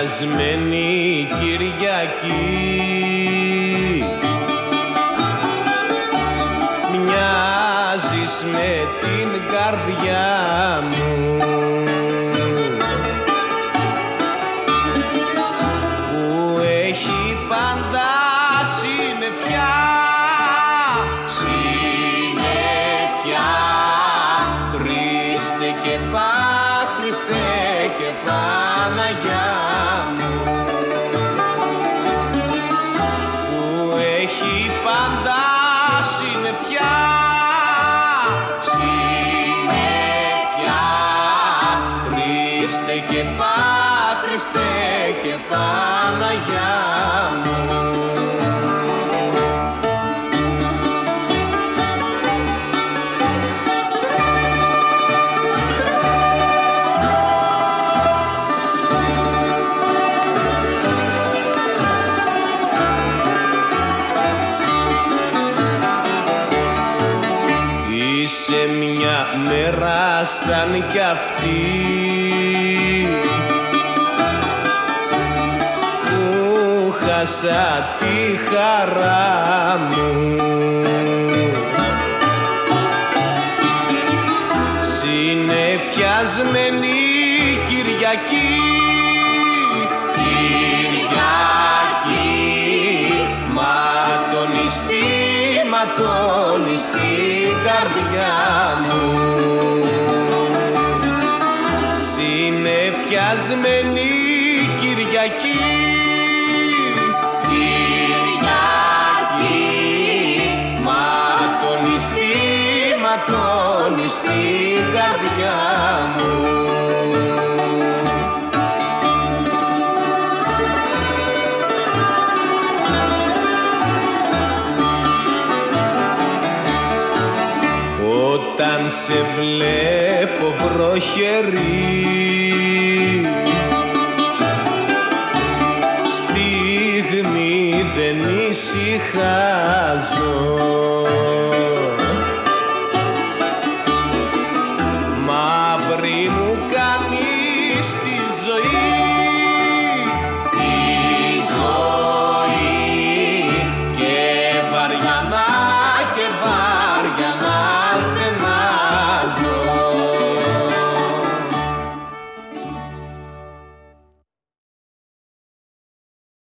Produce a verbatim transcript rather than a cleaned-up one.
Συνεφιασμένη Κυριακή, μοιάζεις με την καρδιά μου που έχει πάντα συννεφιά. Συννεφιά, Χριστέ και Πα, Χριστέ και Παναγιά μου, που έχει πάντα συννεφιά. Συννεφιά, Χριστέ και Πα, Χριστέ και Παναγιά μου. Είσαι μια μέρα σαν κι αυτή που χάσα τη χαρά μου. Συνεφιασμένη Κυριακή, Κυριακή, ματωνιστή, ματωνιστή καρδιά μου. Συνεφιασμένη Κυριακή, Κυριακή, ματωνιστή, ματωνιστή καρδιά μου. Όταν σε βλέπω βροχερή, στιγμή δεν ησυχάζω.